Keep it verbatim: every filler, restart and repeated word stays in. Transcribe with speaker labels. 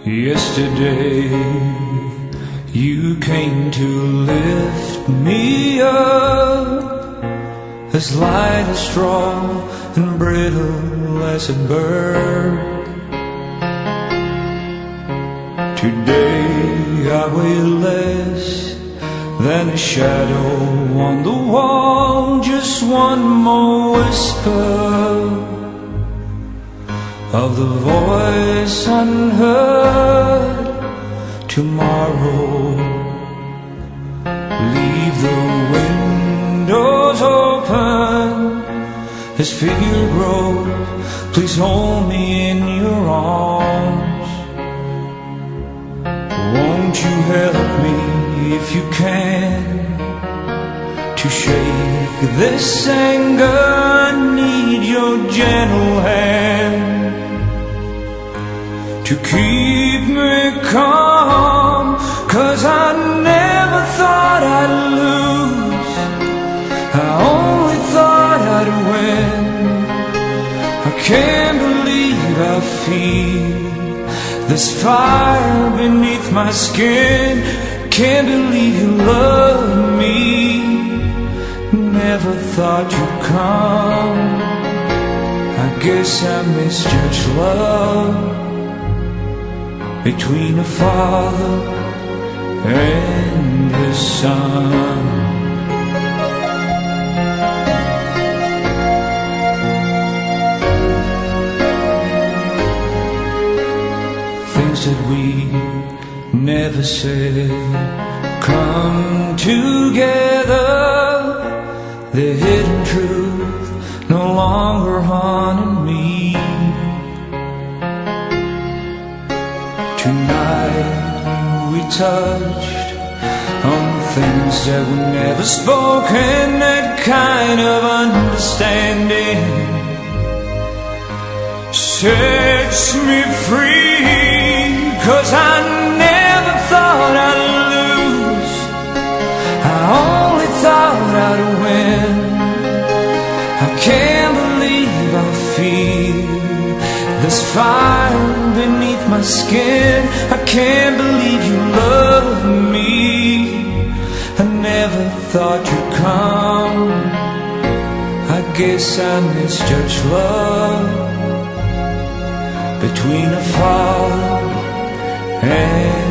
Speaker 1: Yesterday you came to lift me up, as light as straw and brittle as a bird. Today I weigh less than a shadow on the wall, just one more whisper of the voice unheard. Tomorrow, leave the windows open as fear grows. Please hold me in your arms. Won't you help me if you can to shake this anger? I need your gentle hand to keep me calm, 'cause I never thought I'd lose, I only thought I'd win. I can't believe I feel this fire beneath my skin. Can't believe you love me, never thought you'd come. I guess I misjudged love between a father and his son. Things that we never said come together. The hidden truth no longer haunting me. Tonight we touched on things that were never spoken. That kind of understanding sets me free, 'cause I never thought I'd lose, I only thought I'd win. I can't believe I feel this fire beneath my skin. I can't believe you love me, I never thought you'd come. I guess I misjudged love between a father and